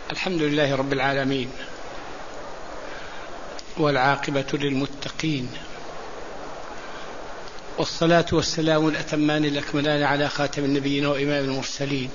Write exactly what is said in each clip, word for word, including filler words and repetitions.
الحمد لله رب العالمين، والعاقبة للمتقين، والصلاة والسلام الأتمان الأكملان على خاتم النبيين وإمام المرسلين،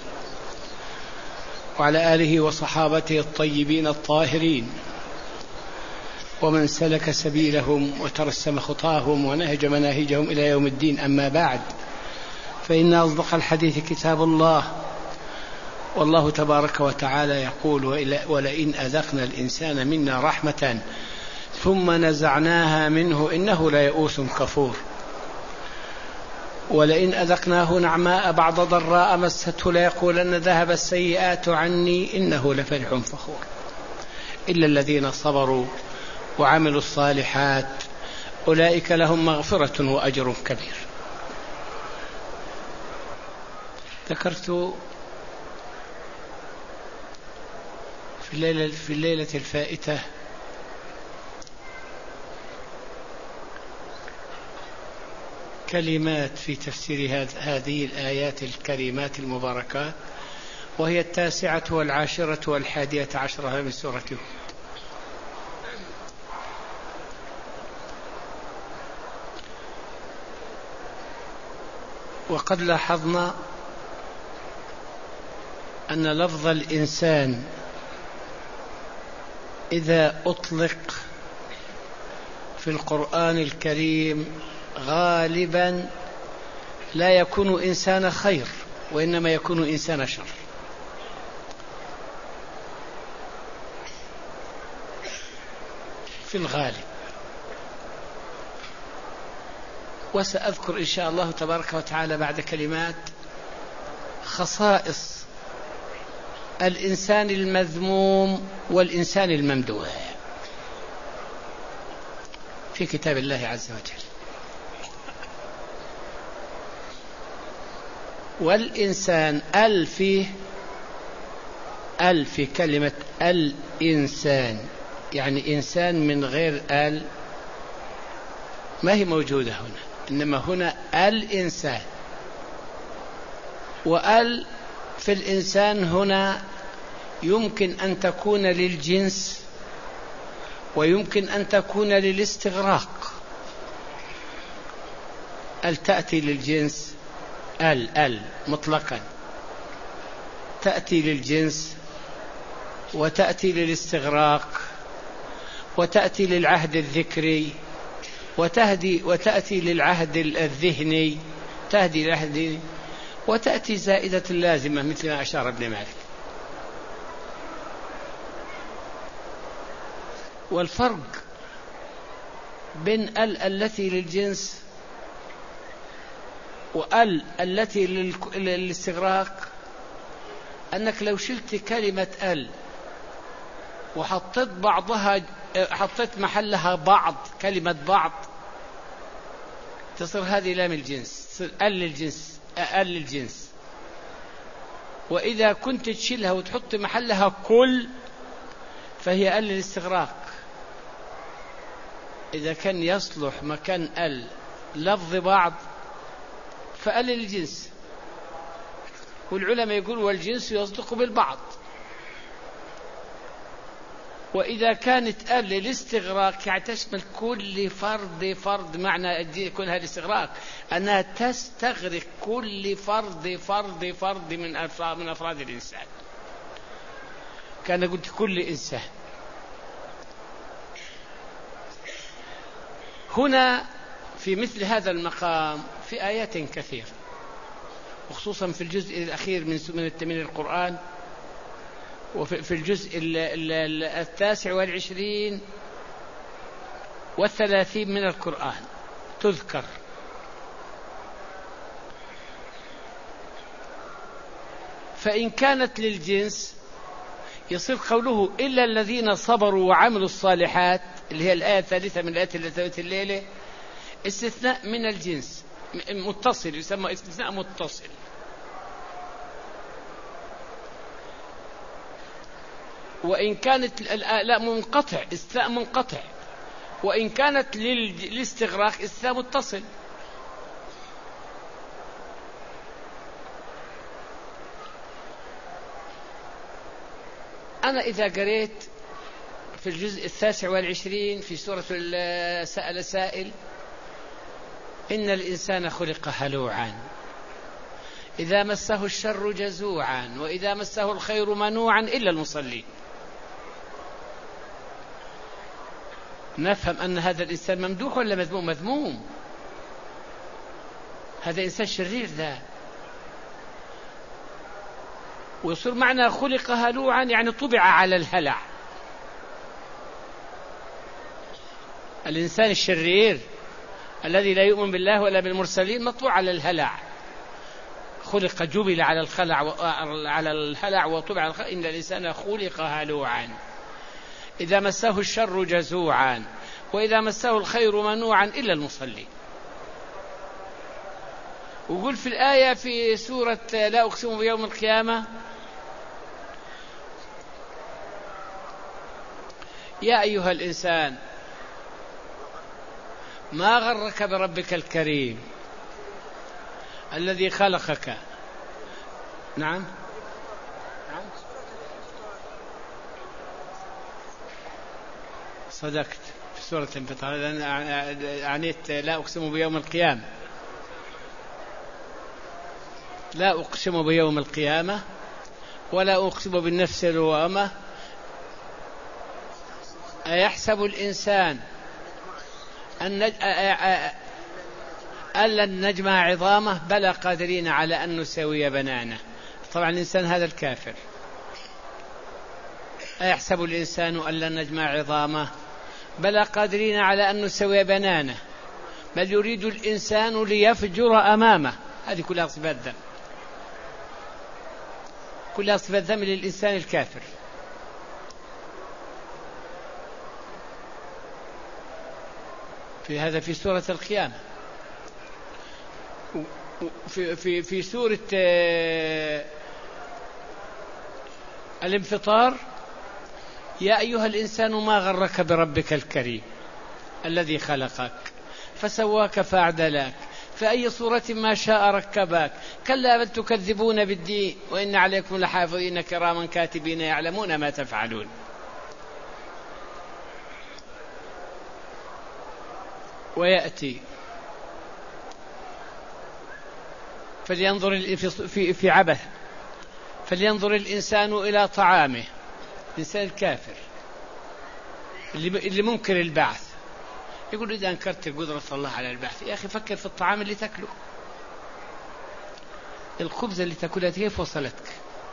وعلى آله وصحابته الطيبين الطاهرين، ومن سلك سبيلهم وترسم خطاهم ونهج مناهجهم إلى يوم الدين. أما بعد، فإن أصدق الحديث كتاب الله، والله تبارك وتعالى يقول: ولئن أذقنا الإنسان منا رحمة ثم نزعناها منه إنه ليئوس كفور. ولئن أذقناه نعماء بعد ضراء مسته ليقولن ذهب السيئات عني إنه لفرح فخور. إلا الذين صبروا وعملوا الصالحات أولئك لهم مغفرة وأجر كبير. ذكرت في الليلة, في الليلة الفائتة كلمات في تفسير هذه الآيات الكريمات المباركات، وهي التاسعة والعاشرة والحادية عشرة من سورة هود. وقد لاحظنا أن لفظ الإنسان إذا أطلق في القرآن الكريم غالبا لا يكون إنسان خير، وإنما يكون إنسان شر. في الغالب. وسأذكر إن شاء الله تبارك وتعالى بعد كلمات خصائص الإنسان المذموم والإنسان الممدوح في كتاب الله عز وجل. والإنسان ال فيه ال في كلمة الإنسان، يعني إنسان من غير ال ما هي موجودة هنا، إنما هنا الإنسان. وال في الإنسان هنا يمكن أن تكون للجنس، ويمكن أن تكون للاستغراق. ال تأتي للجنس، ال ال مطلقا تأتي للجنس، وتأتي للاستغراق، وتأتي للعهد الذكري، وتهدي وتأتي للعهد الذهني، تهدي العهد، وتأتي زائدة لازمة مثل ما أشار ابن مالك. والفرق بين ال التي للجنس وال التي للاستغراق أنك لو شلت كلمة ال وحطيت بعضها، حطيت محلها بعض، كلمة بعض، تصير هذه لام الجنس، تصير ال للجنس، ال للجنس. وإذا كنت تشيلها وتحط محلها كل، فهي ال للاستغراق. إذا كان يصلح مكان ال لفظ بعض فال للجنس. والعلماء يقولوا والجنس يصدق بالبعض. وإذا كانت ال للاستغراق يعني تشمل كل فرد فرد، معنى يكون هذا الاستغراق أنها تستغرق كل فرد فرد فرد من أفراد من أفراد الإنسان. كان قلت كل إنسان. هنا في مثل هذا المقام في آيات كثيرة، وخصوصا في الجزء الأخير من من القرآن، وفي الجزء التاسع والعشرين والثلاثين من القرآن تذكر. فإن كانت للجنس يصير قوله إلا الذين صبروا وعملوا الصالحات، اللي هي الآية الثالثة من الآيات التي تلت الليلة، استثناء من الجنس متصل، يسمى استثناء متصل. وإن كانت لا منقطع، استثناء منقطع. وإن كانت للاستغراق استثناء متصل. أنا إذا قريت في الجزء التاسع والعشرين في سورة سأل سائل إن الإنسان خلق هلوعا إذا مسه الشر جزوعا وإذا مسه الخير منوعا إلا المصلين، نفهم أن هذا الإنسان ممدوح ولا مذموم؟ مذموم. هذا إنسان شرير ذا. ويصير معنى خلق هلوعا يعني طبع على الهلع. الإنسان الشرير الذي لا يؤمن بالله ولا بالمرسلين مطبوع على الهلع، خلق جبل على الخلع على الهلع وطبع على الخلع. إن الإنسان خلق هلوعا إذا مسه الشر جزوعا وإذا مسه الخير منوعا إلا المصلين. وقل في الآية في سورة لا أقسم بيوم القيامة يا أيها الإنسان ما غرك بربك الكريم الذي خلقك. نعم نعم صدقت في سورة الانفطار. عنيت لا أقسم بيوم القيامة. لا أقسم بيوم القيامة ولا أقسم بالنفس اللوامة أيحسب الإنسان أن لن نجمع عظامه بلى قادرين على أن نسوي بنانه. طبعا الإنسان هذا الكافر. أيحسب الإنسان أن لن نجمع عظامه بلى قادرين على أن نسوي بنانه بل يريد الإنسان ليفجر أمامه. هذه كلها صفات ذم، كلها صفات ذم للإنسان الكافر. في هذا في سورة القيامة. في في في سورة الانفطار يا أيها الإنسان ما غرك بربك الكريم الذي خلقك فسواك فأعدلك فأي صورة ما شاء ركبك كلا بل تكذبون بالدين وإن عليكم لحافظين كراما كاتبين يعلمون ما تفعلون. ويأتي فلينظر في في عبث فلينظر الإنسان إلى طعامه. الإنسان الكافر اللي منكر البعث يقول إذا أنكرت قدرة الله على البعث يا أخي فكر في الطعام اللي تأكله. الخبز اللي تأكلها كيف وصلتك؟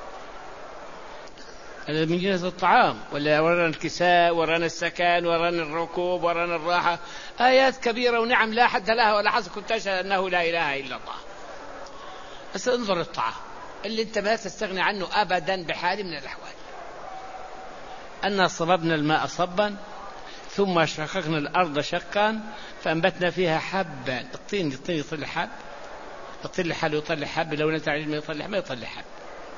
هذا من جنس الطعام. ولا ورانا الكساء ورانا السكن ورانا الركوب ورانا الراحة، آيات كبيرة ونعم لا حد لها ولا حصر. كنت أشهد أنه لا إله إلا الله. بس انظر الطعام اللي انت ما تستغني عنه أبدا بحال من الأحوال. أنا صببنا الماء صبا ثم شققنا الأرض شقا فأنبتنا فيها حبا. الطين الطين يطلع حب، الطين لحاله يطلع حب، لو نتع علم يطلع ما يطلع حب.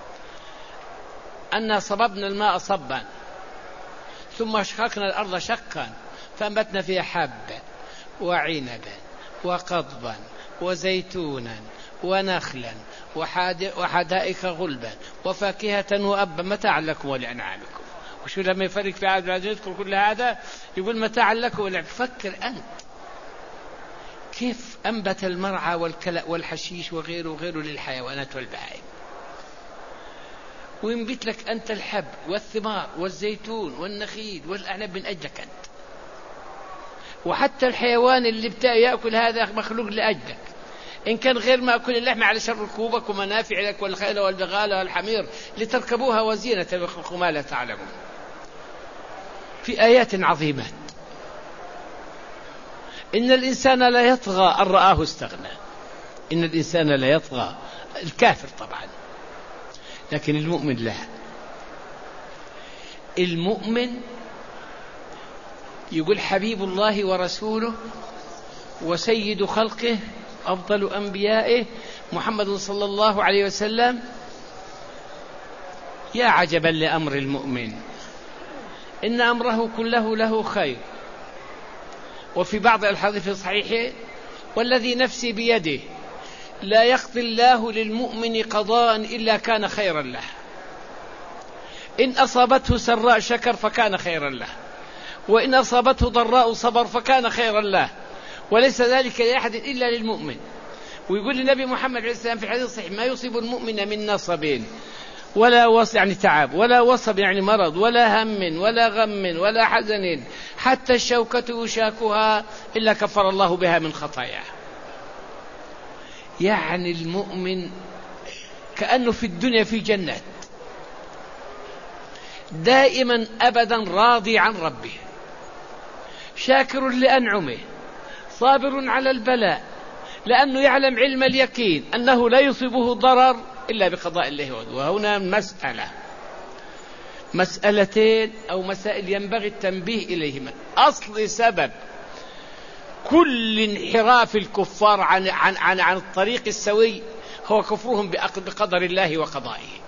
أنا صببنا الماء صبا ثم شققنا الأرض شقا فأنبتنا فيها حبا وعنبا وقضبا وزيتونا ونخلا وحدائق غلبا وفاكهة وأبا متاعا لكم ولأنعامكم. وشو لما يفرق في عاد العزيز يذكر كل هذا يقول متاعا لكم ولأنعامكم. فكر أنت كيف أنبت المرعى والكلأ والحشيش وغيره وغيره للحيوانات والبهائم، وينبت لك أنت الحب والثمار والزيتون والنخيل والأعنب من أجلك أنت. وحتى الحيوان اللي بتاع يأكل هذا مخلوق لأجلك. إن كان غير مأكل اللحم على شر ركوبك ومنافع لك والخيل والبغال والحمير لتركبوها وزينة ويخلق ما لا تعلمون. في آيات عظيمات. إن الإنسان لا يطغى أن رآه استغنى. إن الإنسان لا يطغى، الكافر طبعا، لكن المؤمن لا. المؤمن يقول حبيب الله ورسوله وسيد خلقه أفضل أنبيائه محمد صلى الله عليه وسلم يا عجبا لأمر المؤمن إن أمره كله له خير. وفي بعض الحديث في صحيحه والذي نفسي بيده لا يقضي الله للمؤمن قضاء إلا كان خيرا له. إن أصابته سراء شكر فكان خيرا له، وإن أصابته ضراء صبر فكان خيرا له، وليس ذلك لأحد إلا للمؤمن. ويقول النبي محمد عليه السلام في الحديث الصحيح: ما يصيب المؤمن من نصب ولا وصب يعني تعب، ولا وصب يعني مرض، ولا هم ولا غم ولا حزن، حتى الشوكة يشاكها إلا كفر الله بها من خطاياه. يعني المؤمن كأنه في الدنيا في جنة، دائما أبدا راضي عن ربه، شاكر لأنعمه، صابر على البلاء، لأنه يعلم علم اليقين أنه لا يصيبه ضرر إلا بقضاء الله وقدره. وهنا مسألة مسألتين أو مسائل ينبغي التنبيه إليهما. أصل سبب كل انحراف الكفار عن, عن, عن, عن الطريق السوي هو كفرهم بقدر الله وقضائه.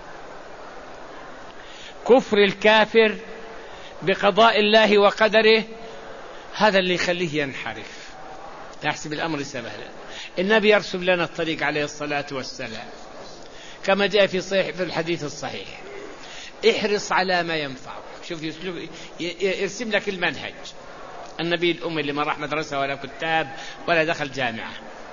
كفر الكافر بقضاء الله وقدره هذا اللي يخليه ينحرف، يحسب الأمر سهلا. النبي يرسم لنا الطريق عليه الصلاة والسلام كما جاء في صحيح في الحديث الصحيح: احرص على ما ينفعك. شوف يرسم لك المنهج. النبي الأمي اللي ما راح مدرسة ولا كتاب ولا دخل جامعة،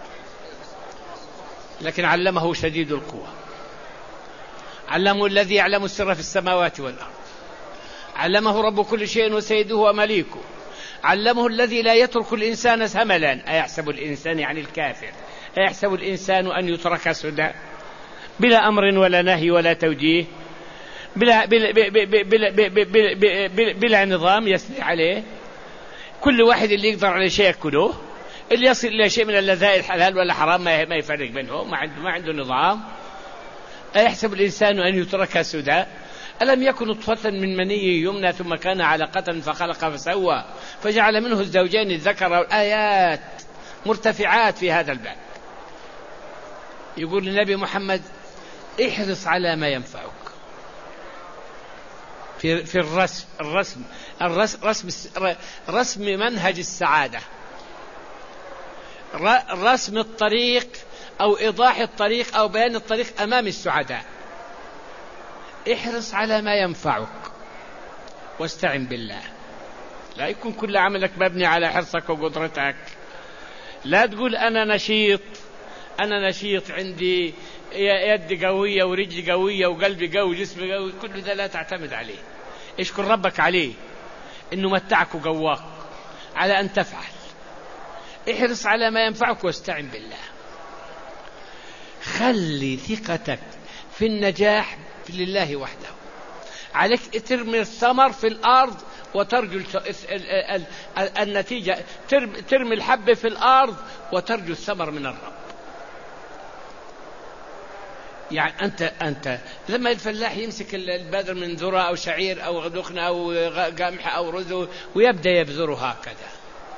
لكن علمه شديد القوى، علمه الذي يعلم السر في السماوات والأرض، علمه رب كل شيء وسيده ومليكه، علمه الذي لا يترك الإنسان هملا. أيحسب الإنسان يعني الكافر أيحسب الإنسان أن يترك سدى بلا أمر ولا نهي ولا توجيه، بلا, بلا, بلا, بلا, بلا, بلا, بلا نظام يسري عليه. كل واحد اللي يقدر على شيء يأكله، اللي يصل إلى شيء من اللذائذ حلال ولا حرام ما يفرق بينهم، ما عنده, ما عنده نظام. أيحسب الإنسان أن يترك سدى؟ ألم يكن نطفة من مني يمنى ثم كان علقة فخلق فسوى فجعل منه الزوجين الذكر والآيات مرتفعات في هذا الباب. يقول النبي محمد: احرص على ما ينفعك. في في الرسم الرسم الرسم رسم, رسم منهج السعادة، رسم الطريق أو إيضاح الطريق أو بيان الطريق أمام السعداء. احرص على ما ينفعك واستعن بالله. لا يكون كل عملك مبني على حرصك وقدرتك. لا تقول أنا نشيط أنا نشيط عندي يد قوية ورجل قوية وقلبي قوي وجسمي قوي. كل ذا لا تعتمد عليه. اشكر ربك عليه إنه متعك وقواك على أن تفعل. احرص على ما ينفعك واستعن بالله. خلي ثقتك في النجاح لله وحده. عليك ترمي الثمر في الأرض وترجو النتيجة، ترمي الحب في الأرض وترجو الثمر من الرب. يعني أنت أنت لما الفلاح يمسك البذر من ذرة أو شعير أو دخنة أو قمح أو رز ويبدأ يبذره هكذا،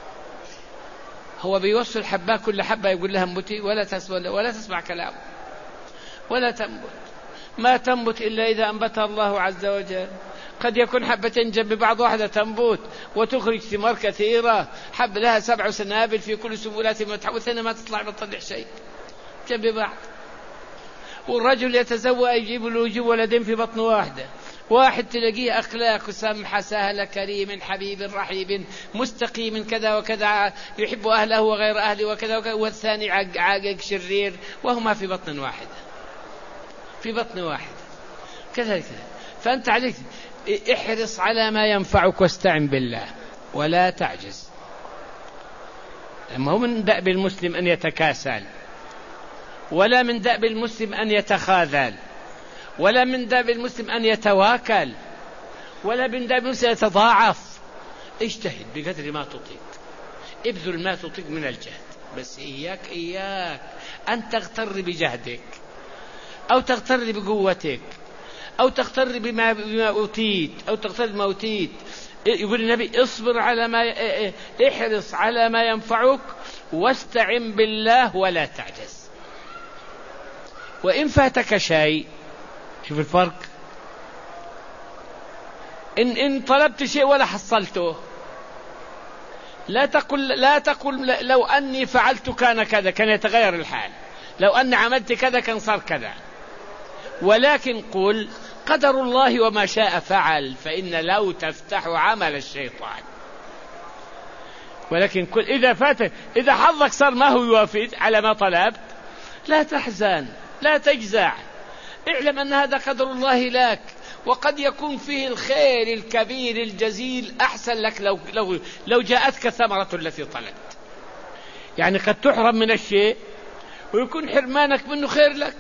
هو بيوصل حبة، كل حبة يقول لها انبتي ولا تسمع ولا تسمع كلام ولا تنبت. ما تنبت إلا إذا أنبتها الله عز وجل. قد يكون حبتين جنب بعض واحدة تنبت وتخرج ثمار كثيرة، حب لها سبع سنابل في كل سنبلات والثانية ما تطلع بتطلع شيء جنب بعض. والرجل يتزوج يجيب له يجيب ولدين في بطن واحدة. واحد تلاقيه أخلاق سمحة سهلة كريم حبيب رحيب مستقيم كذا وكذا يحب أهله وغير أهله وكذا وكذا، والثاني عاقق شرير، وهما في بطن واحدة في بطن واحد كذلك. فأنت عليك احرص على ما ينفعك واستعن بالله ولا تعجز. ما هو من دأب المسلم أن يتكاسل، ولا من دأب المسلم أن يتخاذل، ولا من دأب المسلم أن يتواكل، ولا من دأب المسلم يتضاعف. اجتهد بقدر ما تطيق، ابذل ما تطيق من الجهد، بس إياك إياك أن تغتر بجهدك أو تغتر بقوتك أو تغتر بما, بما أوتيت أو تغتر بما أوتيت. يقول النبي: اصبر على ما احرص على ما ينفعك واستعن بالله ولا تعجز. وإن فاتك شيء، شوف الفرق، إن إن طلبت شيء ولا حصلته لا تقل لا تقل لو أني فعلت كان كذا، كان يتغير الحال، لو أني عملت كذا كان صار كذا، ولكن قل قدر الله وما شاء فعل، فإن لو تفتح عمل الشيطان. ولكن كل إذا فات إذا حظك صار ما هو يوافق على ما طلبت لا تحزن لا تجزع، اعلم أن هذا قدر الله لك، وقد يكون فيه الخير الكبير الجزيل أحسن لك لو, لو, لو جاءتك ثمرة التي طلبت. يعني قد تحرم من الشيء ويكون حرمانك منه خير لك.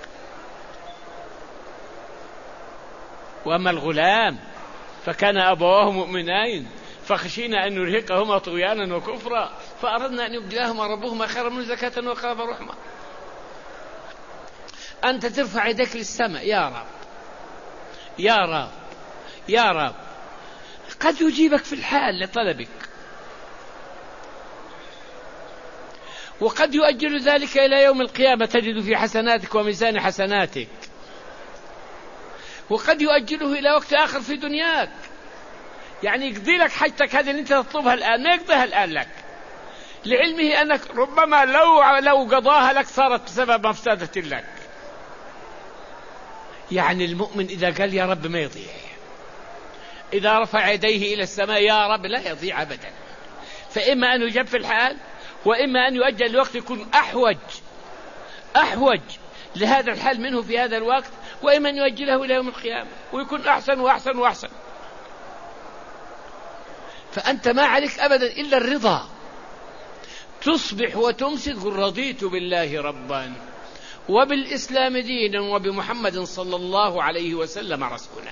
وأما الغلام فكان أبواه مؤمنين فخشينا أن نرهقهما طغيانا وكفرا فأردنا أن يبدلهما ربهما خيرا منه زكاة وأقرب رحمة. أنت ترفع يدك للسماء يا رب يا رب يا رب، قد يجيبك في الحال لطلبك، وقد يؤجل ذلك إلى يوم القيامة تجد في حسناتك وميزان حسناتك، وقد يؤجله إلى وقت آخر في دنياك. يعني يقضي لك حاجتك هذه اللي أنت تطلبها الآن ما يقضيها الآن لك، لعلمه أنك ربما لو لو قضاها لك صارت بسبب مفسدة لك. يعني المؤمن إذا قال يا رب ما يضيع، إذا رفع يديه إلى السماء يا رب لا يضيع أبدا. فإما أن يجب في الحال، وإما أن يؤجل الوقت يكون أحوج أحوج لهذا الحال منه في هذا الوقت، وإما أن يؤجله إلى يوم القيامة ويكون أحسن وأحسن وأحسن. فأنت ما عليك أبدا إلا الرضا، تصبح وتمسي تقول رضيت بالله ربا وبالإسلام دينا وبمحمد صلى الله عليه وسلم رسولا.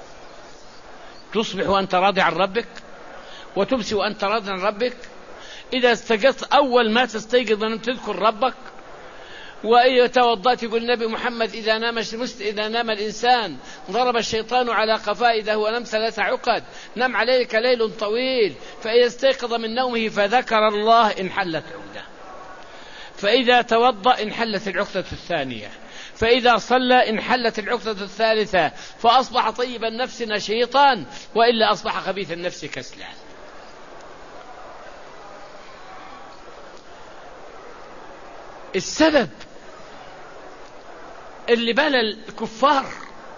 تصبح وأنت راضي عن ربك وتمسي وأنت راضي عن ربك. إذا استيقظت أول ما تستيقظ أن تذكر ربك، وإذا توضأت يقول النبي محمد إذا نام إذا نام الإنسان ضرب الشيطان على قفاه إذا هو نام ثلاث عقد، نم عليك ليل طويل، فإذا استيقظ من نومه فذكر الله انحلت عقدة، فإذا توضأ انحلت العقدة الثانية، فإذا صلى انحلت العقدة الثالثة، فأصبح طيب النفس نشيطا، وإلا أصبح خبيث النفس كسلان. السبب اللي بنى الكفار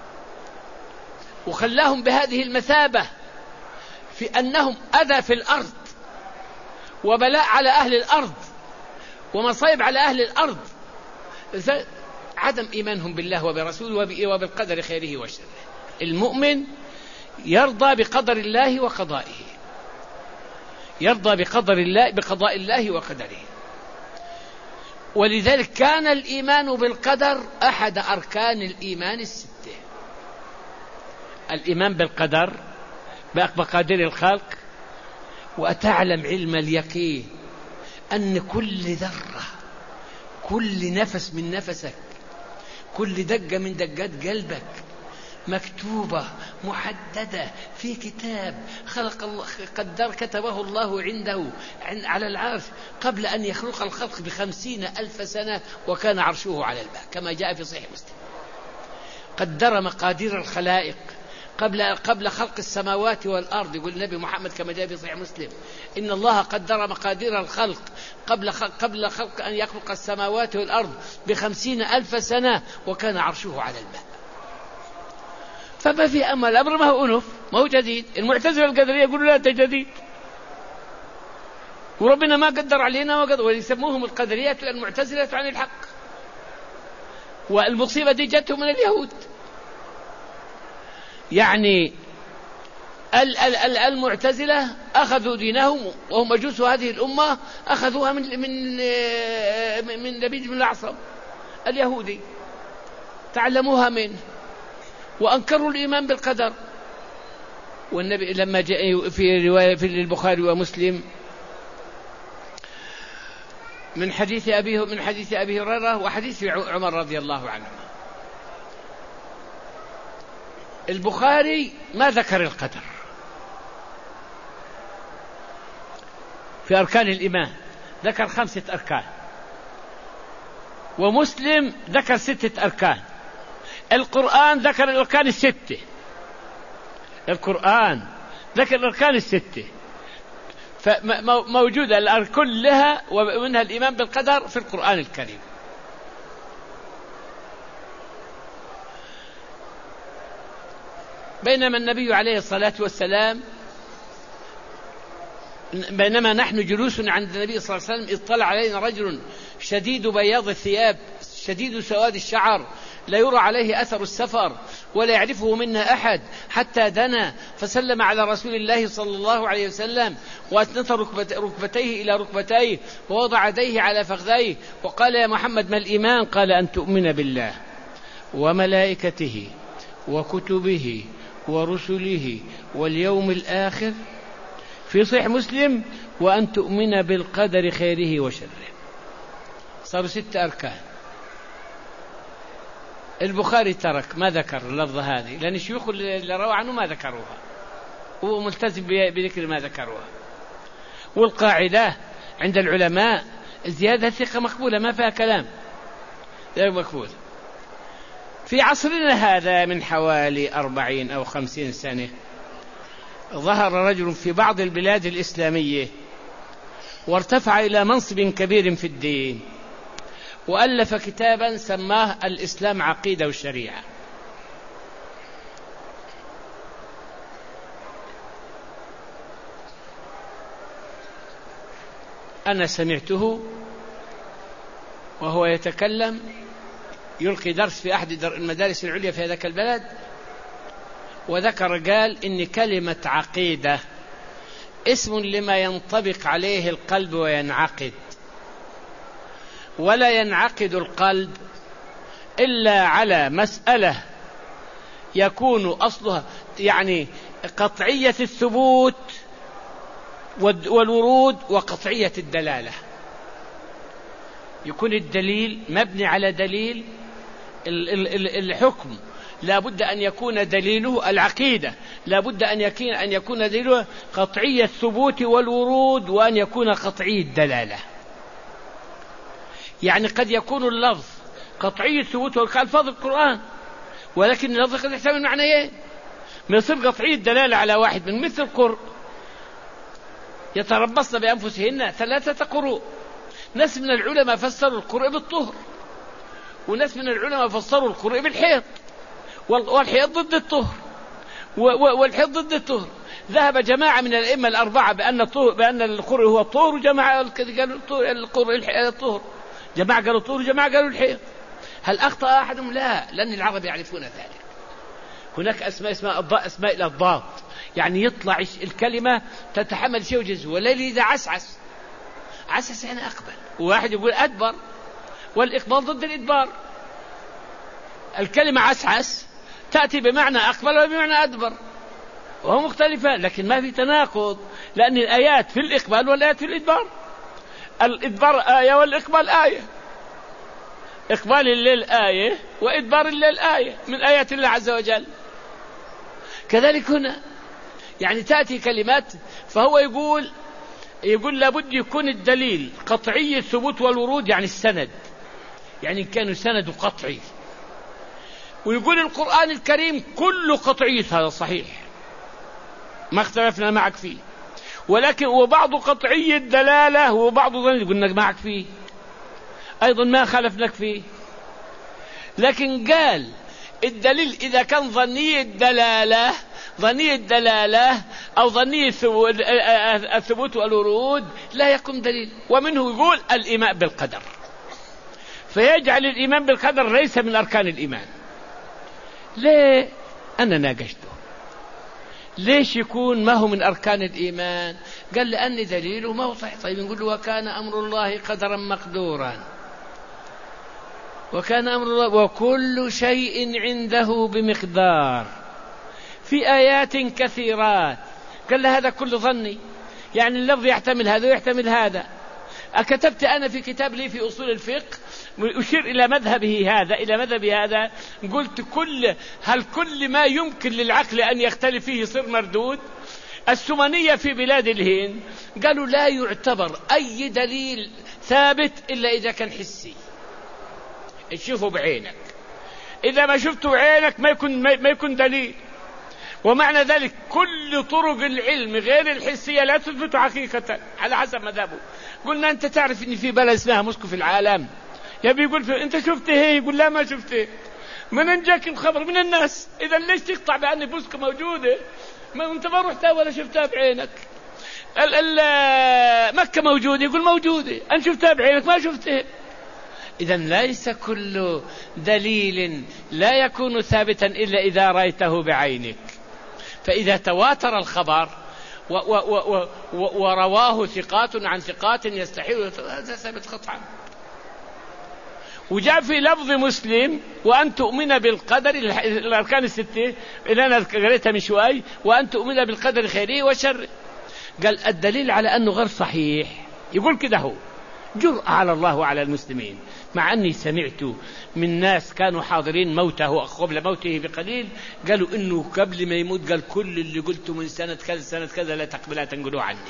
وخلاهم بهذه المثابة في أنهم أذى في الأرض وبلاء على أهل الأرض ومصائب على أهل الأرض، عدم إيمانهم بالله وبرسوله وبالقدر خيره وشره. المؤمن يرضى بقدر الله وقضائه، يرضى بقدر الله بقضاء الله وقدره. ولذلك كان الإيمان بالقدر أحد أركان الإيمان الستة. الإيمان بالقدر بمقادير الخلق، وتعلم علم اليقين أن كل ذرة، كل نفس من نفسك، كل دقة من دقات قلبك مكتوبة محددة في كتاب خلق الله قدر كتبه الله عنده على العرش قبل أن يخلق الخلق بخمسين ألف سنة، وكان عرشه على الماء كما جاء في صحيح مسلم. قدر مقادير الخلائق قبل قبل خلق السماوات والأرض. يقول النبي محمد كما جاء في صحيح مسلم إن الله قدر مقادير الخلق قبل خلق قبل خلق أن يخلق السماوات والأرض بخمسين ألف سنة، وكان عرشه على الماء. فما في أمل، الأمر ما هو أنف، ما هو جديد. المعتزلة القدرية يقولوا لا تجديد، وربنا ما قدر علينا وقدر، ويسموهم القدرية المعتزلة عن الحق. والمصيبة دي جتهم من اليهود. يعني المعتزلة أخذوا دينهم وهم مجوس هذه الأمة، أخذوها من من من لبيد بن الأعصم اليهودي، تعلموها منه وأنكروا الإيمان بالقدر. والنبي لما جاء في رواية في البخاري ومسلم من حديث أبي من حديث أبي هريرة وحديث عمر رضي الله عنه، البخاري ما ذكر القدر في أركان الإيمان، ذكر خمسة أركان، ومسلم ذكر ستة أركان. القرآن ذكر الأركان الستة، القرآن ذكر الأركان الستة، فموجودة الأركان كلها ومنها الإيمان بالقدر في القرآن الكريم. بينما النبي عليه الصلاة والسلام بينما نحن جلوس عند النبي صلى الله عليه وسلم اطلع علينا رجل شديد بياض الثياب شديد سواد الشعر لا يرى عليه أثر السفر ولا يعرفه منا أحد، حتى دنا فسلم على رسول الله صلى الله عليه وسلم وأسند ركبتيه إلى ركبتيه ووضع يديه على فخذيه وقال: يا محمد ما الإيمان؟ قال: أن تؤمن بالله وملائكته وكتبه ورسله واليوم الآخر، في صحيح مسلم: وأن تؤمن بالقدر خيره وشره. صاروا ست أركان. البخاري ترك ما ذكر اللفظة هذه لأن الشيوخ اللي روى عنه ما ذكروها، هو ملتزم بذكر ما ذكروها. والقاعدة عند العلماء الزيادة ثقة مقبولة ما فيها كلام، مقبول. في عصرنا هذا من حوالي أربعين أو خمسين سنة ظهر رجل في بعض البلاد الإسلامية وارتفع إلى منصب كبير في الدين، وألف كتابا سماه الإسلام عقيدة والشريعة. أنا سمعته وهو يتكلم يلقي درس في أحد المدارس العليا في هذاك البلد، وذكر قال إن كلمة عقيدة اسم لما ينطبق عليه القلب وينعقد، ولا ينعقد القلب إلا على مسألة يكون أصلها يعني قطعية الثبوت والورود وقطعية الدلالة. يكون الدليل مبني على دليل، الحكم لا بد أن يكون دليله العقيدة، لا بد أن يكون أن يكون دليله قطعي الثبوت والورود، وأن يكون قطعي الدلالة. يعني قد يكون اللفظ قطعي الثبوت والألفاظ القرآن، ولكن اللفظ قد يحتمل معنيين. ما يصير قطعي الدلالة على واحد من مثل القرء يتربصن بأنفسهن ثلاثة قروء. ناس من العلماء فسروا القرء بالطهر، وناس من العلماء فسروا القرء بالحيض، والحيض ضد الطهر والحيض ضد الطهر. ذهب جماعة من الأئمة الأربعة بأن الطهر بأن القرء هو الطهر، وجماعة قالوا القرء الطهر، جماعة قالوا الطهر وجماعة قالوا الحيض. هل أخطأ أحدهم؟ لا، لأن العرب يعرفون ذلك. هناك أسماء اسماء الضاء أسماء الأضداد، يعني يطلع الكلمة تتحمل شيء وجزء. والليل إذا عسعس، عسعس يعني أقبل، وواحد يقول أدبر، والإقبال ضد الإدبار. الكلمة عسعس تأتي بمعنى أقبل وبمعنى أدبر، وهو مختلفة، لكن ما في تناقض، لأن الآيات في الإقبال والآيات في الإدبار. الإدبار آية والإقبال آية، إقبال الليل آية وإدبار الليل آية من آيات الله عز وجل. كذلك هنا يعني تأتي كلمات، فهو يقول يقول لابد يكون الدليل قطعي الثبوت والورود، يعني السند، يعني كان سند قطعي. ويقول القرآن الكريم كل قطعي، هذا صحيح ما اختلفنا معك فيه، ولكن وبعض قطعي الدلالة وبعض ظني قلنا معك فيه أيضا ما خالفناك فيه. لكن قال الدليل إذا كان ظني الدلالة ظني الدلالة أو ظني الثبوت والورود لا يكون دليل. ومنه يقول الإيمان بالقدر، فيجعل الإيمان بالقدر ليس من أركان الإيمان. ليه؟ أنا ناقشته ليش يكون ما هو من أركان الإيمان؟ قال لأن دليله ما هو صحيح. طيب نقول له وكان أمر الله قدرا مقدورا، وكان أمر الله وكل شيء عنده بمقدار، في آيات كثيرات. قال له هذا كل ظني، يعني اللفظ يحتمل هذا ويحتمل هذا. أكتبت أنا في كتاب لي في أصول الفقه أشير إلى مذهبه هذا إلى مذهبه هذا، قلت كل هل كل ما يمكن للعقل أن يختلف فيه يصير مردود؟ السمنية في بلاد الهند قالوا لا يعتبر أي دليل ثابت إلا إذا كان حسي، تشوفه بعينك، إذا ما شفته بعينك ما يكون ما يكون دليل. ومعنى ذلك كل طرق العلم غير الحسية لا تثبت حقيقة على حسب مذهبه. قلنا أنت تعرف إن في بلد اسمها موسكو في العالم، يبي يقول في... أنت شفته هي؟ يقول لا ما شفته. من أنجاك الخبر من الناس؟ إذا ليش تقطع بأن بوسكا موجودة؟ ما أنت ما رحتها ولا شفتها بعينك. ال ال مكة موجودة، يقول موجودة، أن شفتها بعينك ما شفتها. إذا ليس كل دليل لا يكون ثابتا إلا إذا رأيته بعينك. فإذا تواتر الخبر و و و و ورواه ثقات عن ثقات يستحيل، هذا ثابت قطعا. وجاء في لفظ مسلم وأن تؤمن بالقدر، الأركان الستة اللي أنا قريتها من شوي، وأن تؤمن بالقدر خيره وشره. قال الدليل على أنه غير صحيح، يقول كده هو جرأة على الله وعلى المسلمين، مع أني سمعت من ناس كانوا حاضرين موته قبل موته بقليل قالوا إنه قبل ما يموت قال كل اللي قلته من سنة كذا سنة كذا لا تقبلها تنقلوه عني.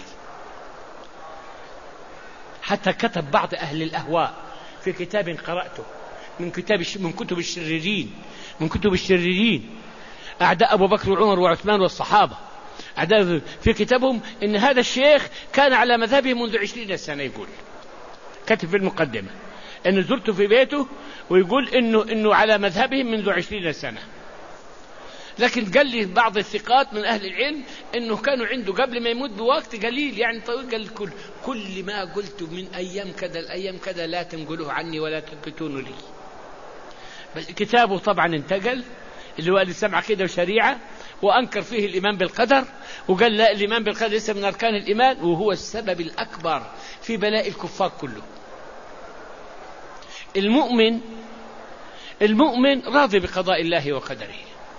حتى كتب بعض أهل الأهواء في كتاب قرأته من كتاب من كتب الشريرين من كتب الشريرين أعداء أبو بكر وعمر وعثمان والصحابة، أعداء في كتابهم إن هذا الشيخ كان على مذهبه منذ عشرين سنة. يقول كتب في المقدمة إن زرت في بيته ويقول إنه إنه على مذهبهم منذ عشرين سنة. لكن قال لي بعض الثقات من أهل العلم إنه كانوا عنده قبل ما يموت بوقت قليل يعني طويل، قال كل كل ما قلت من أيام كذا الأيام كذا لا تنقلوه عني ولا تثبتونه لي. كتابه طبعا انتقل اللي هو الإسلام عقيدة وشريعة، وأنكر فيه الإيمان بالقدر وقال لا الإيمان بالقدر ليس من أركان الإيمان، وهو السبب الأكبر في بلاء الكفار كله. المؤمن المؤمن راضي بقضاء الله وقدره،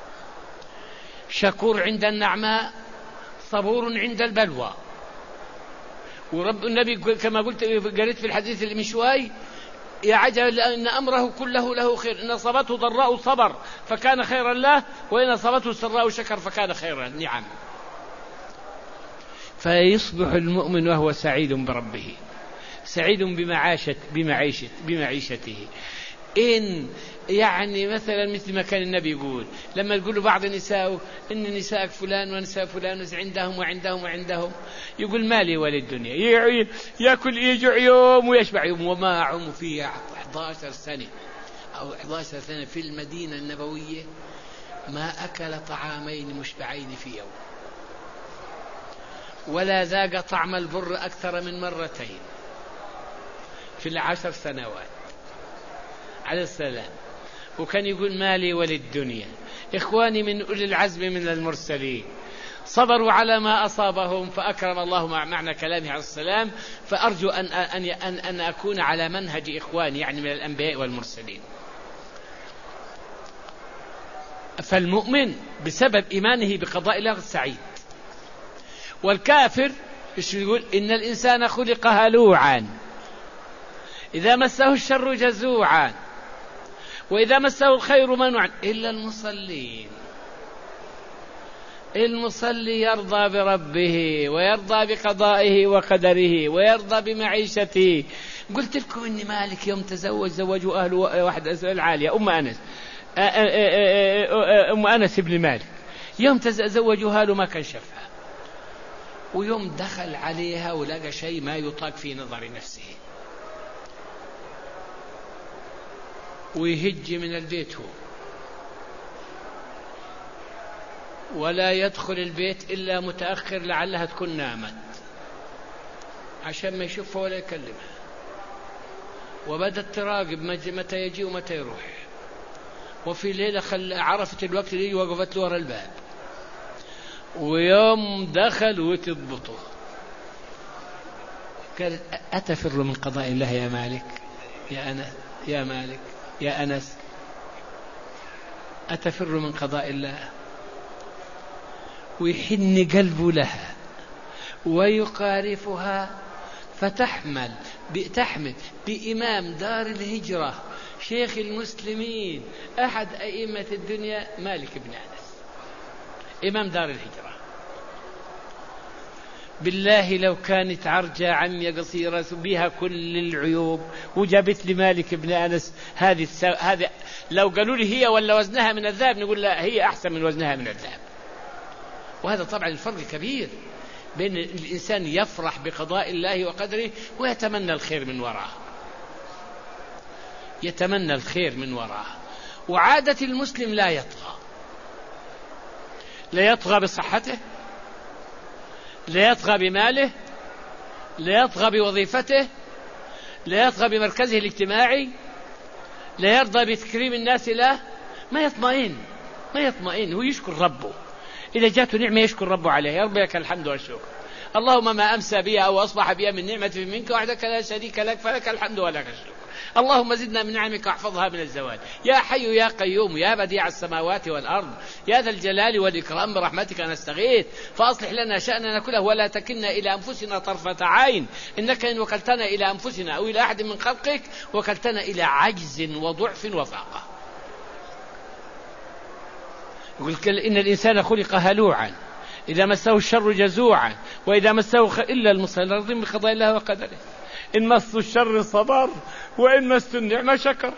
شكور عند النعماء، صبور عند البلوى. ورب النبي كما قلت قريت في الحديث اللي من شوي يا عجل أن أمره كله له خير، إن أصابته ضراء صبر فكان خيرا له، وإن أصابته سراء شكر فكان خيرا. نعم. فيصبح المؤمن وهو سعيد بربه، سعيد بمعاشة بمعيشة بمعيشته. إن يعني مثلا مثل ما كان النبي يقول لما يقول بعض النساء إن نساء فلان ونساء فلان عندهم وعندهم وعندهم، يقول مالي وللدنيا، يأكل يجوع يوم ويشبع يوم، وما عم فيه أحد عشر سنة أو أحد عشر سنة في المدينة النبوية ما أكل طعامين مشبعين في يوم، ولا ذاق طعم البر أكثر من مرتين في العشر سنوات عليه السلام. وكان يقول مالي وللدنيا. إخواني من أولي العزم من المرسلين صبروا على ما أصابهم فأكرم الله مع معنى كلامه عليه السلام، فأرجو أن, أن, أن, أن أكون على منهج إخواني يعني من الأنبياء والمرسلين. فالمؤمن بسبب إيمانه بقضاء الله سعيد، والكافر يقول إن الإنسان خلق هلوعا إذا مسه الشر جزوعا وإذا مسه الخير منوعا إلا المصلين. المصلي يرضى بربه ويرضى بقضائه وقدره ويرضى بمعيشته. قلت لكم إني مالك يوم تزوج زوجوا أهل واحد العالية أم أنس أم أنس بن مالك، يوم تزوجوا أهله ما كان شافها، ويوم دخل عليها ولقى شيء ما يطاق في نظر نفسه، ويهج من البيت هو ولا يدخل البيت إلا متأخر لعلها تكون نامت عشان ما يشوفها ولا يكلمها، وبدت تراقب متى يجي ومتى يروح. وفي ليلة خل عرفت الوقت اللي وقفت له ورا الباب، ويوم دخل وتضبطه قالت أتفر من قضاء الله يا مالك يا أنا يا مالك يا أنس، أتفر من قضاء الله؟ ويحن قلبه لها ويقارفها، فتحمل تحمل بإمام دار الهجرة شيخ المسلمين أحد أئمة الدنيا مالك بن أنس إمام دار الهجرة. بالله لو كانت عرجة عمية قصيرة بها كل العيوب وجابت لي مالك بن أنس هذه السو... هذه لو قالوا لي هي ولا وزنها من الذهب نقول لا هي أحسن من وزنها من الذهب. وهذا طبعا الفرق كبير بين الإنسان يفرح بقضاء الله وقدره ويتمنى الخير من وراءه، يتمنى الخير من وراءه. وعادة المسلم لا يطغى، لا يطغى بصحته، لا يطغى بماله، لا يطغى بوظيفته، لا يطغى بمركزه الاجتماعي، لا يرضى بتكريم الناس له، ما يطمئن ما يطمئن هو يشكر ربه، إذا جاءته نعمة يشكر ربه عليها، يا رب لك الحمد والشكر، اللهم ما أمسى بي أو أصبح بي من نعمة منك وحدك لا شريك لك فلك الحمد ولك الشكر، اللهم زدنا من نعمك واحفظها من الزوال، يا حي يا قيوم يا بديع السماوات والأرض يا ذا الجلال والإكرام برحمتك نستغيث فأصلح لنا شأننا كله ولا تكلنا إلى أنفسنا طرفة عين، إنك إن وكلتنا إلى أنفسنا أو إلى أحد من خلقك وكلتنا إلى عجز وضعف وفاقة. يقول إن الإنسان خلق هلوعا إذا مسه الشر جزوعا وإذا مسه خ... إلا المصلين بقضاء الله وقدره، إن مس الشر صبر وإن مس النعمة شكر.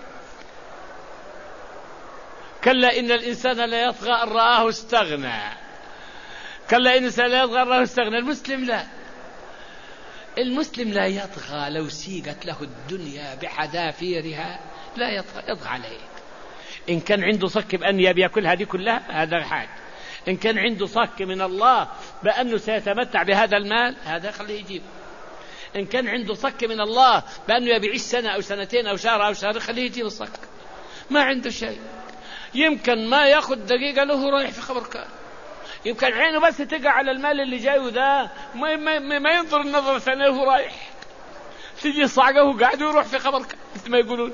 كلا إن الإنسان لا يطغى أن رآه استغنى، كلا إن الإنسان لا يطغى أن رآه استغنى. المسلم لا، المسلم لا يطغى لو سيقت له الدنيا بحذافيرها لا يطغى، يطغى عليه. إن كان عنده صك بأن يبي يأكل هذه كلها هذا حاج، إن كان عنده صك من الله بأنه سيتمتع بهذا المال هذا خليه يجيب، إن كان عنده صك من الله بأنه يبيعيش سنة أو سنتين أو شهر أو شهر خليه يجيب الصك. ما عنده شيء، يمكن ما يأخذ دقيقة له رايح في خبر كان، يمكن عينه بس تقع على المال اللي جايه ده ما, ما, ما ينظر النظر ثانية له رايح، تجي صعقه وقاعد يروح في خبر كان مثل ما يقولون.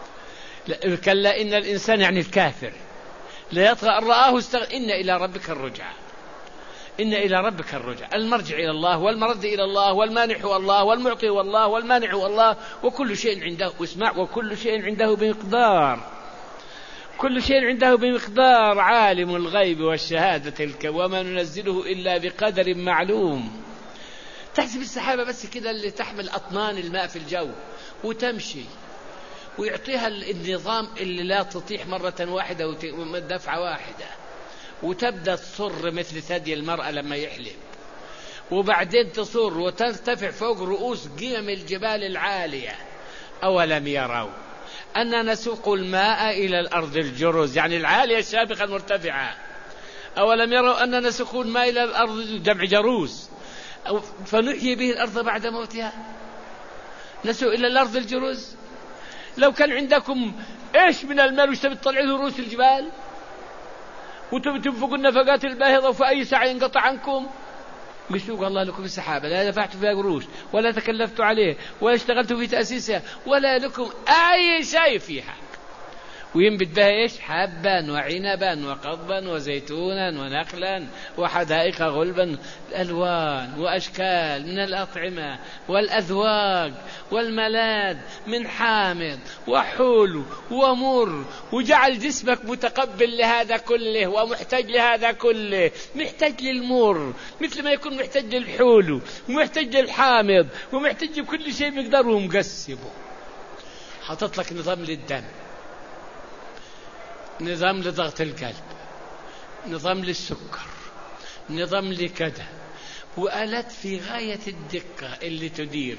كلا إن الإنسان يعني الكافر لا يطغى أن رآه استغنى، إن إلى ربك الرجعة، إن إلى ربك الرجعة، المرجع إلى الله والمرد إلى الله والمانح هو الله والمعطي هو الله والمانع هو الله وكل شيء عنده، واسمع وكل شيء عنده بمقدار، كل شيء عنده بمقدار، عالم الغيب والشهادة وما ننزله إلا بقدر معلوم. تحسب السحابة بس كده اللي تحمل أطنان الماء في الجو وتمشي ويعطيها النظام اللي لا تطيح مرة واحدة ودفعة واحدة وتبدأ تصر مثل ثدي المرأة لما يحلم، وبعدين تصر وترتفع فوق رؤوس قمم الجبال العالية. أولم يروا أننا نسوق الماء إلى الأرض الجرز يعني العالية الشامخة المرتفعة، أولم يروا أننا نسوق الماء إلى الأرض جمع جروس فنحيي به الأرض بعد موتها، نسوق إلى الأرض الجرز. لو كان عندكم إيش من المال وتبي تطلعوا رؤوس الجبال وتبي تنفقوا النفقات الباهظة وفي أي ساعة ينقطع عنكم، بيسوق الله لكم السحابة لا دفعتوا فيها قروش ولا تكلفتوا عليه ولا اشتغلتوا في تأسيسها ولا لكم أي شيء فيها، وينبت بها إيش حبا وعنبا وقضبا وزيتونا ونخلا وحدائق غلبا، ألوان وأشكال من الأطعمة والأذواق والملاذ من حامض وحلو ومر، وجعل جسمك متقبل لهذا كله ومحتاج لهذا كله، محتاج للمر مثل ما يكون محتاج للحلو ومحتاج للحامض ومحتاج بكل شيء مقداره ومقسمه. حطت لك نظام للدم، نظام لضغط القلب، نظام للسكر، نظام لكذا، وآلات في غاية الدقة اللي تدير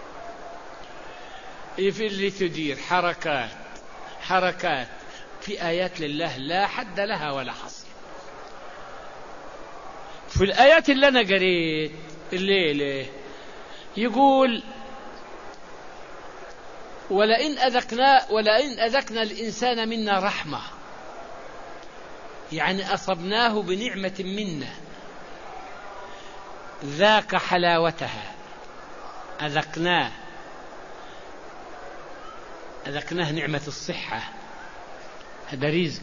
اللي تدير حركات حركات في آيات لله لا حد لها ولا حصر. في الآيات اللي أنا قريت الليلة يقول ولئن أذقنا ولئن أذقنا الإنسان منا رحمة، يعني أصبناه بنعمة منا ذاق حلاوتها، أذقناه أذقناه نعمة الصحة هذا رزق،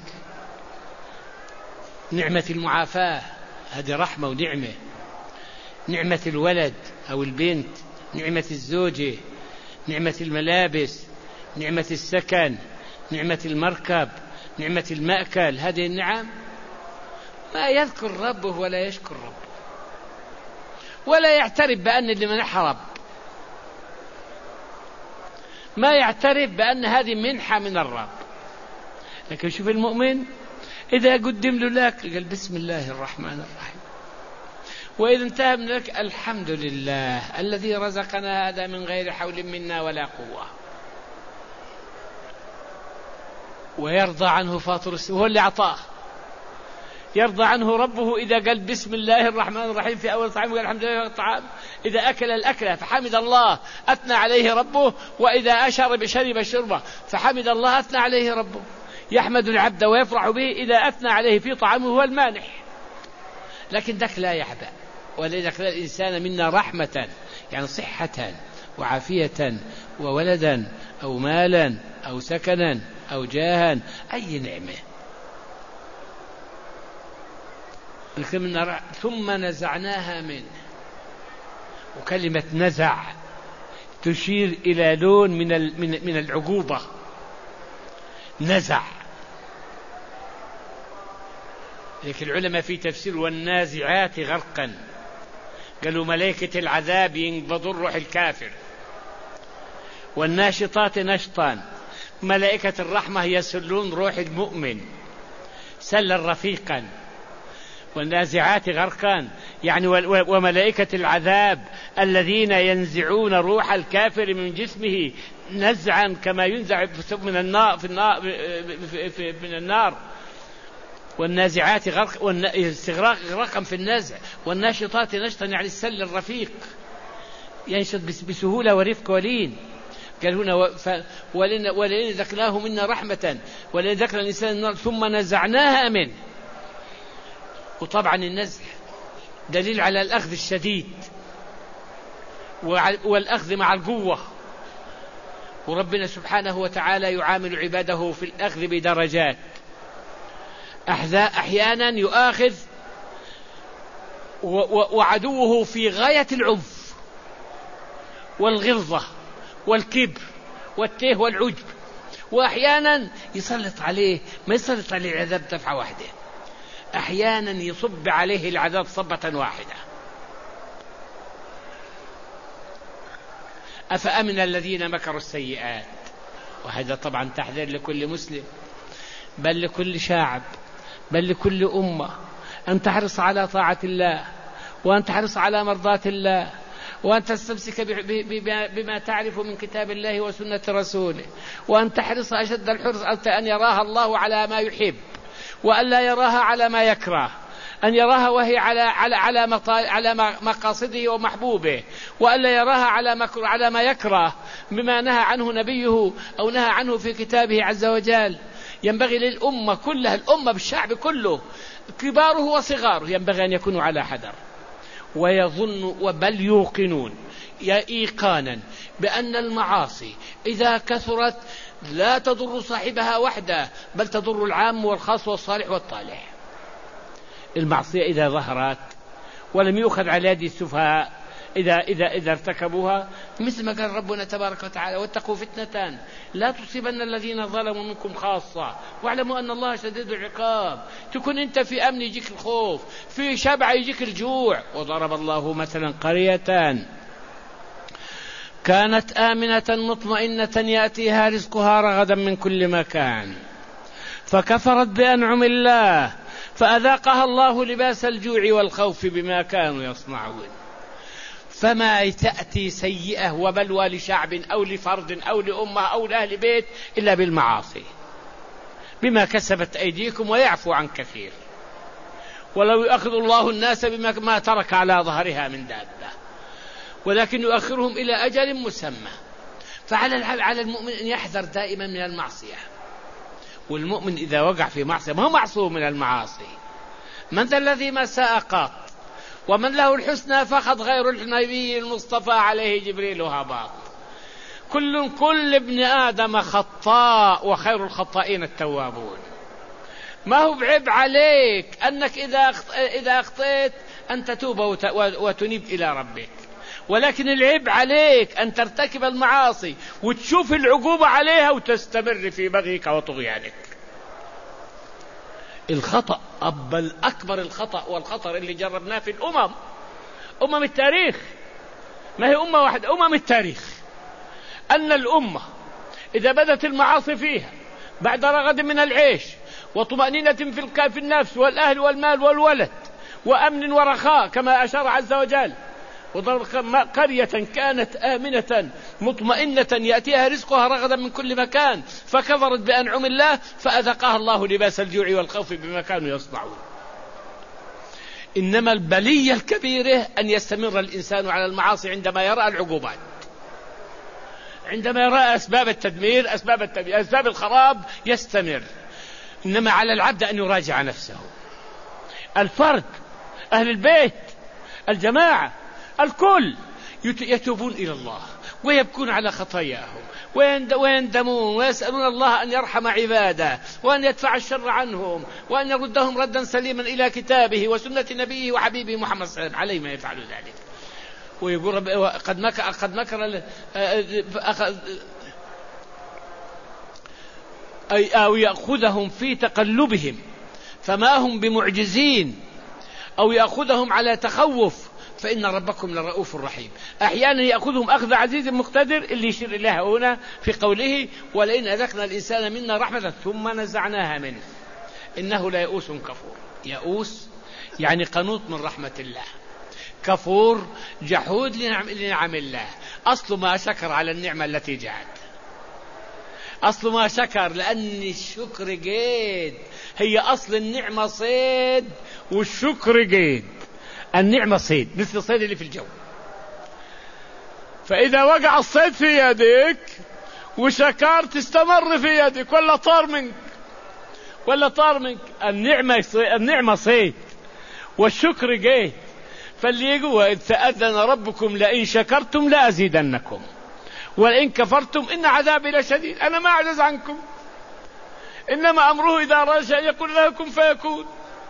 نعمة المعافاة هذه رحمة ونعمة، نعمة الولد أو البنت، نعمة الزوجة، نعمة الملابس، نعمة السكن، نعمة المركب، نعمة المأكل، هذه النعم ما يذكر ربه ولا يشكر ربه ولا يعترف بأن اللي منحه رب، ما يعترف بأن هذه منحة من الرب. لكن شوف المؤمن إذا قدم له لك قال بسم الله الرحمن الرحيم، وإذا انتهى من لك الحمد لله الذي رزقنا هذا من غير حول منا ولا قوة. ويرضى عنه فاطر السماوات، هو اللي أعطاه. يرضى عنه ربه إذا قال بسم الله الرحمن الرحيم في أول طعام، قال الحمد لله الطعام. إذا أكل الأكلة فحمد الله أثنى عليه ربه، وإذا أشرب شرب الشربة فحمد الله أثنى عليه ربه. يحمد العبد ويفرح به إذا أثنى عليه في طعامه هو المانح. لكن ذاك لا يعبأ، ولذا خلق الإنسان منا رحمة، يعني صحة وعافية وولدا أو مالا أو سكنا أو جاها، أي نعمة. ثم نزعناها منه. وكلمة نزع تشير إلى لون من من العقوبة. نزع. لكن العلماء في تفسير والنازعات غرقا قالوا ملائكة العذاب ينقبضون روح الكافر، والناشطات نشطا ملائكة الرحمة يسلون روح المؤمن سلا رفيقا. والنازعات غرقا يعني وملائكة العذاب الذين ينزعون روح الكافر من جسمه نزعا كما ينزع من النار في النار من النار. والنازعات غرق والاستغراق غرقا في النزع. والناشطات نشطا يعني السل الرفيق ينشط بسهولة ورفق ولين. قال هنا ولئن ذقناه منا رحمة ولئن ذقنا الإنسان النار ثم نزعناها منه. وطبعا النزع دليل على الأخذ الشديد والأخذ مع القوة. وربنا سبحانه وتعالى يعامل عباده في الأخذ بدرجات. أحيانا يؤاخذ وعدوه في غاية العنف والغلظة والكبر والتيه والعجب، وأحيانا يسلط عليه ما يسلط عليه العذاب دفعة واحدة، أحيانا يصب عليه العذاب صبة واحدة. أفأمن الذين مكروا السيئات. وهذا طبعا تحذير لكل مسلم بل لكل شعب بل لكل أمة أن تحرص على طاعة الله، وأن تحرص على مرضاة الله، وأن تستمسك بما تعرف من كتاب الله وسنة رسوله، وأن تحرص أشد الحرص أن يراها الله على ما يحب وأن لا يراها على ما يكره، أن يراها وهي على على على على مقاصده ومحبوبه، وأن لا يراها على على ما يكره بما نهى عنه نبيه أو نهى عنه في كتابه عز وجل. ينبغي للأمة كلها، الأمة بالشعب كله كباره وصغاره، ينبغي أن يكونوا على حذر ويظن وبل يوقنون يا إيقانا بأن المعاصي إذا كثرت لا تضر صاحبها وحده بل تضر العام والخاص والصالح والطالح. المعصية إذا ظهرت ولم يؤخذ على يد السفهاء إذا, إذا, إذا ارتكبوها، مثل ما قال ربنا تبارك وتعالى واتقوا فتنة لا تصيبن الذين ظلموا منكم خاصة واعلموا أن الله شديد العقاب. تكون أنت في أمن يجيك الخوف، في شبع يجيك الجوع. وضرب الله مثلا قرية كانت آمنة مطمئنة يأتيها رزقها رغدا من كل مكان فكفرت بأنعم الله فأذاقها الله لباس الجوع والخوف بما كانوا يصنعون. فما تأتي سيئة وبلوى لشعب أو لفرد أو لأمة أو لأهل بيت إلا بالمعاصي بما كسبت أيديكم ويعفو عن كثير. ولو يؤخذ الله الناس بما ما ترك على ظهرها من دابة ولكن يؤخرهم إلى أجل مسمى. فعلى على المؤمن أن يحذر دائما من المعصية. والمؤمن إذا وقع في معصية ما هو معصوم من المعاصي. من ذا الذي ما ساء قط ومن له الحسنى فقد غير النبي المصطفى عليه جبريل هباط. كل كل ابن آدم خطاء وخير الخطائين التوابون. ما هو بعيب عليك أنك إذا إذا أخطيت أن تتوب وتنيب إلى ربك، ولكن العيب عليك أن ترتكب المعاصي وتشوف العقوبة عليها وتستمر في بغيك وطغيانك. الخطأ بل أكبر الخطأ والخطر اللي جربناه في الأمم، أمم التاريخ، ما هي أمة واحدة، أمم التاريخ، أن الأمة إذا بدت المعاصي فيها بعد رغد من العيش وطمأنينة في النفس والأهل والمال والولد وأمن ورخاء كما أشار عز وجل، قرية كانت آمنة مطمئنة يأتيها رزقها رغدا من كل مكان فكفرت بأنعم الله فأذقها الله لباس الجوع والخوف بما كانوا يصنعون. إنما البلية الكبيرة أن يستمر الإنسان على المعاصي عندما يرى العقوبات، عندما يرى أسباب التدمير، أسباب التدمير، أسباب الخراب يستمر. إنما على العبد أن يراجع نفسه، الفرد، أهل البيت، الجماعة، الكل يتوبون إلى الله ويبكون على خطاياهم ويندمون ويسألون الله أن يرحم عباده وأن يدفع الشر عنهم وأن يردهم ردا سليما إلى كتابه وسنة نبيه وحبيبه محمد صلى الله عليه وسلم عليه ما يفعل ذلك. ويقول قد مكر قد مكر أي أو يأخذهم في تقلبهم فما هم بمعجزين أو يأخذهم على تخوف فإن ربكم لرؤوف رحيم. أحيانا يأخذهم أخذ عزيز مقتدر اللي يشير إليها هنا في قوله ولئن أذقنا الإنسان منا رحمة ثم نزعناها منه إنه ليئوس كفور. يئوس يعني قنوط من رحمة الله، كفور جحود لنعم الله. أصل ما شكر على النعمة التي جاءت، أصل ما شكر لأن الشكر قيد، هي أصل النعمة صيد والشكر قيد. النعمة صيد مثل الصيد اللي في الجو، فإذا وقع الصيد في يدك وشكرت تستمر في يدك ولا طار منك ولا طار منك. النعمة النعمة صيد والشكر قيد. فاللي يقول إذ تأذن ربكم لئن شكرتم لأزيدنكم ولئن كفرتم إن عذابي لشديد. أنا ما أعجز عنكم، إنما أمره إذا أراد شيئا يقول له كن فيكون.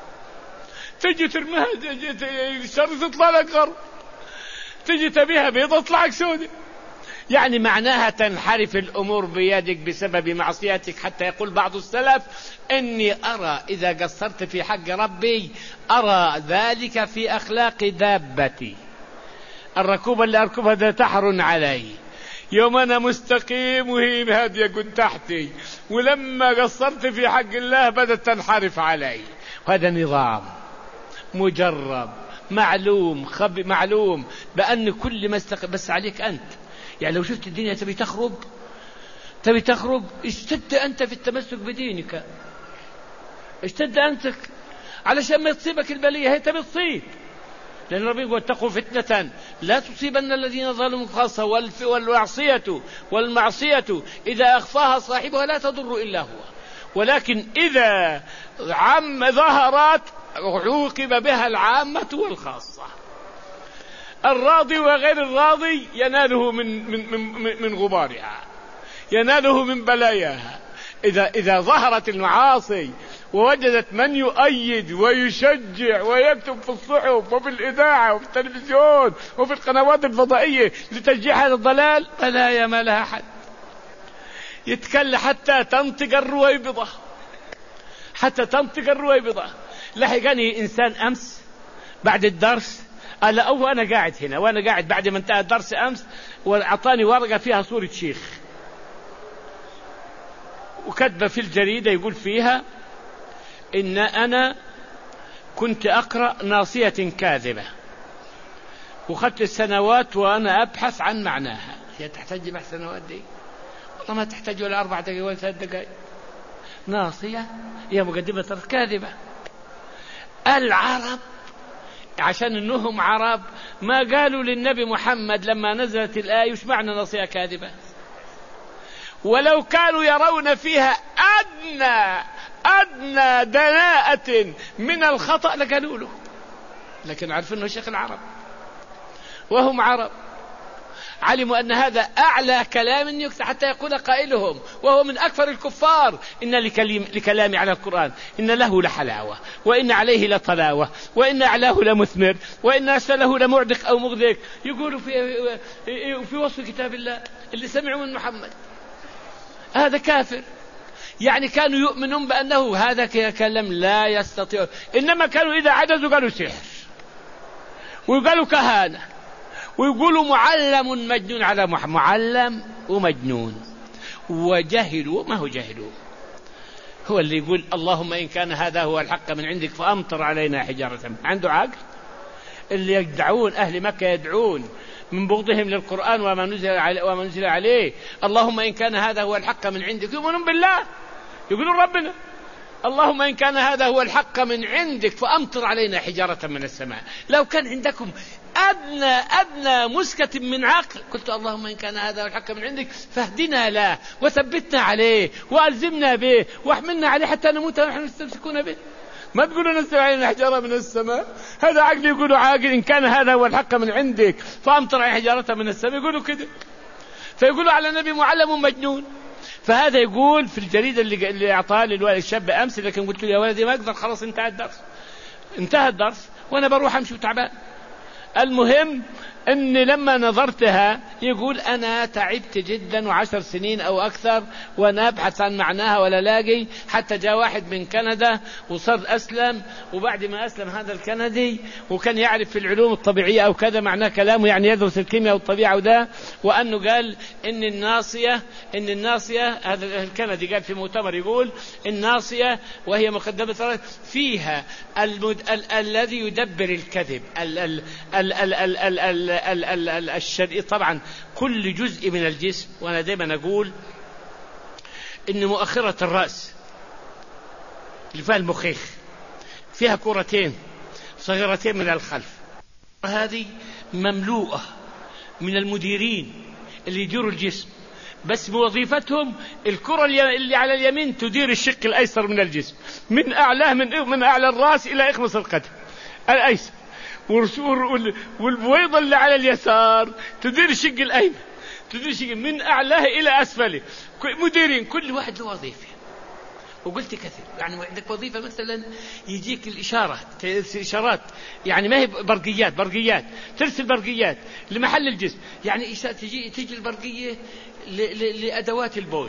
تجي ترميها شر تطلع لك غرب، تجي تبيها بيضة تطلع لك سودة. يعني معناها تنحرف الأمور بيدك بسبب معصيتك. حتى يقول بعض السلف إني أرى إذا قصرت في حق ربي أرى ذلك في أخلاق دابتي، الركوب اللي أركبها ده تحرن علي يوم أنا مستقيم وهي هادية كنت تحتي، ولما قصرت في حق الله بدأت تنحرف علي. هذا نظام مجرب معلوم خب معلوم بأن كل ما استق... بس عليك أنت. يعني لو شفت الدنيا تبي تخرب تبي تخرب اشتد أنت في التمسك بدينك، اشتد أنت علشان ما تصيبك البلية. هي تبي تصيب، لأن ربي يقول اتقوا فتنة لا تصيبن الذين ظلموا خاصة والمعصية والمعصية إذا أخفاها صاحبها لا تضر إلا هو، ولكن إذا عم ظهرت عوقب بها العامة والخاصة. الراضي وغير الراضي يناله من من من, من غبارها، يناله من بلاياها. إذا إذا ظهرت المعاصي ووجدت من يؤيد ويشجع ويكتب في الصحف وفي الإذاعة وفي التلفزيون وفي القنوات الفضائية لتشجيع هذا الضلال، بلايا ما لها حد. يتكلم حتى تنطق الرويبضة، حتى تنطق الرويبضة. لحقني إنسان أمس بعد الدرس، قال أو أنا قاعد هنا وأنا قاعد بعد ما انتهى الدرس أمس، وأعطاني ورقة فيها صورة شيخ وكتب في الجريدة يقول فيها إن أنا كنت أقرأ ناصية كاذبة وخدت السنوات وأنا أبحث عن معناها. هي تحتاج بحث سنوات دي؟ والله ما تحتاج ولا أربع دقائق ولا ثلاث دقائق. ناصية هي مقدمة كاذبة. العرب عشان إنهم عرب ما قالوا للنبي محمد لما نزلت الآية وش معنى ناصية كاذبة، ولو كانوا يرون فيها أدنى أدنى دناءة من الخطأ لقالوا له، لكن عرفوا أنه شيخ العرب وهم عرب، علموا أن هذا أعلى كلام يكتب حتى يقول قائلهم وهو من أكثر الكفار إن لكلامي على القرآن إن له لحلاوة وإن عليه لطلاوة وإن أعلاه لمثمر وإن أسفله لمعدق أو مغدق. يقولوا في, في وصف كتاب الله اللي سمعوا من محمد هذا كافر. يعني كانوا يؤمنون بأنه هذا كلام لا يستطيع، إنما كانوا إذا عجزوا قالوا سحر وقالوا كهانة ويقولوا معلم مجنون على محمد. معلم ومجنون وجهلوا. ما هو جهلوا، هو اللي يقول اللهم إن كان هذا هو الحق من عندك فأمطر علينا حجارة. عنده عقل؟ اللي يدعون أهل مكة يدعون من بغضهم للقرآن وما نزل عليه, وما نزل عليه اللهم إن كان هذا هو الحق من عندك، يؤمنون بالله، يقولون ربنا اللهم إن كان هذا هو الحق من عندك فأمطر علينا حجارة من السماء. لو كان عندكم أدنى أدنى مسكة من عقل قلت اللهم إن كان هذا هو الحق من عندك فاهدنا له وثبتنا عليه وألزمنا به واحملنا عليه حتى نموت ونحن نستمسكون به. ما تقولوا نزل علينا حجارة من السماء، هذا عقل يقولوا عاقل إن كان هذا هو الحق من عندك فأمطر علينا حجارة من السماء، يقولوا كده، فيقولوا على النبي معلم مجنون. فهذا يقول في الجريدة اللي, اللي أعطاها للولد الشاب أمس، لكن قلت له يا ولدي ما أقدر، خلاص انتهى الدرس انتهى الدرس وأنا بروح أمشي وتعبان. المهم أن لما نظرتها يقول أنا تعبت جدا وعشر سنين أو أكثر وأنا أبحث عن معناها ولا لاقي، حتى جاء واحد من كندا وصار أسلم، وبعد ما أسلم هذا الكندي وكان يعرف في العلوم الطبيعية أو كذا معناه كلامه، يعني يدرس الكيمياء والطبيعة وده، وأنه قال إن الناصية إن الناصية هذا الكندي قال في مؤتمر يقول الناصية وهي مقدمة فيها المد... ال... الذي يدبر الكذب ال... ال... ال... ال... ال... ال... ال... الشرعي طبعا كل جزء من الجسم. وأنا دائما أقول إن مؤخرة الرأس اللي فيها المخيخ فيها كرتين صغيرتين من الخلف، هذه مملوءة من المديرين اللي يديروا الجسم، بس بوظيفتهم الكرة اللي على اليمين تدير الشق الأيسر من الجسم من أعلاه من, من أعلى الرأس إلى إخمص القدم الأيسر، والبويضة اللي على اليسار تدير الشق الأيمن، تدير الشق من أعلاه إلى أسفله، مديرين كل واحد له وظيفة. وقلت كثير يعني عندك وظيفة مثلا يجيك الإشارة ترسل إشارات، يعني ما هي برقيات برقيات ترسل برقيات لمحل الجسم، يعني تجي تجي البرقية لأدوات البول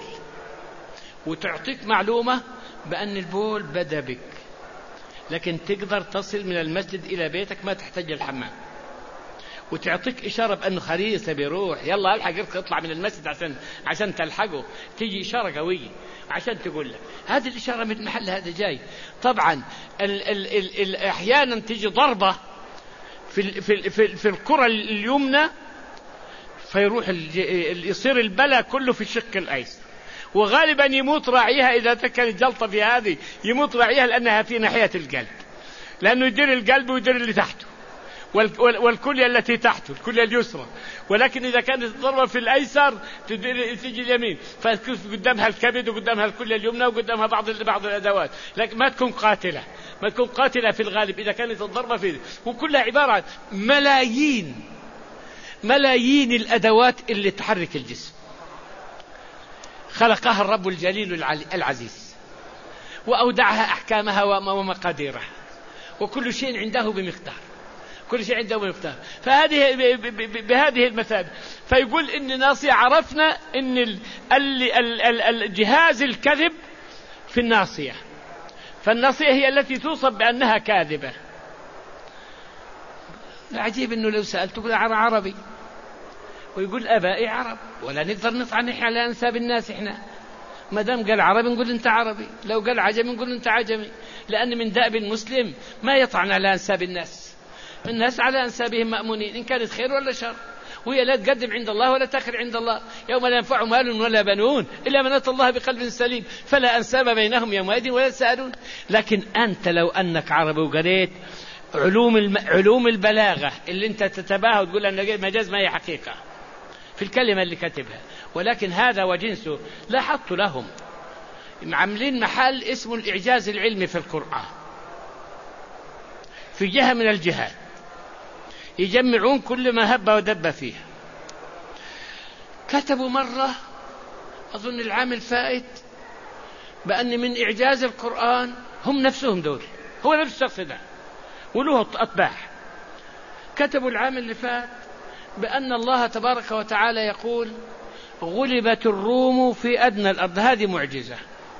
وتعطيك معلومة بأن البول بدأ بك، لكن تقدر تصل من المسجد إلى بيتك ما تحتاج الحمام، وتعطيك إشارة بأنه خريصة بيروح يلا الحق اطلع من المسجد عشان عشان تلحقه، تيجي إشارة قوية عشان تقول لك هذه الإشارة من محل هذا جاي. طبعا ال ال ال ال أحيانا تيجي ضربة في ال في ال في, ال في الكرة اليمنى فيروح يصير البلاء كله في الشق الأيسر، وغالبا يموت راعيها إذا كانت جلطة في هذه يموت راعيها لأنها في ناحية القلب، لأنه يدير القلب ويدير اللي تحته والكلية التي تحته الكلية اليسرى، ولكن إذا كانت الضربة في الأيسر تجي اليمين فتكون قدامها الكبد وقدامها الكلية اليمنى وقدامها بعض بعض الأدوات، لكن ما تكون قاتلة ما تكون قاتلة في الغالب إذا كانت الضربة في، وكلها عبارة عن ملايين ملايين الأدوات اللي تحرك الجسم خلقها الرب الجليل العزيز وأودعها أحكامها ومقاديرها، وكل شيء عنده بمقدار كل شيء عنده بمقدار. فهذه بهذه المثابة فيقول إن ناصية عرفنا إن الجهاز الكذب في الناصية، فالناصية هي التي توصف بأنها كاذبة. العجيب إنه لو سألت تقول عربي ويقول أبائي عرب ولا نقدر نطعن على أنساب الناس، إحنا ما دام قال عربي نقول أنت عربي، لو قال عجمي نقول أنت عجمي، لأن من دأب المسلم ما يطعن على أنساب الناس، الناس على أنسابهم مأمونين إن كانت خير ولا شر، وهي لا تقدم عند الله ولا تأخر عند الله، يوم لا ينفع مال ولا بنون إلا من أتى الله بقلب سليم فلا أنساب بينهم يومئذ ولا يتساءلون. لكن أنت لو أنك عربي وقريت علوم الم... علوم البلاغة اللي أنت تتباهى وتقول أن مجاز ما هي حقيقة في الكلمة اللي كتبها، ولكن هذا وجنسه لاحظت لهم عاملين محل اسمه الإعجاز العلمي في القرآن في جهة من الجهات، يجمعون كل ما هب ودب فيها. كتبوا مرة أظن العام الفائت بأن من إعجاز القرآن هم نفسهم دول هو نفس الشخص ده وله أتباع، كتبوا العام اللي فات بأن الله تبارك وتعالى يقول غلبت الروم في أدنى الأرض، هذه معجزة،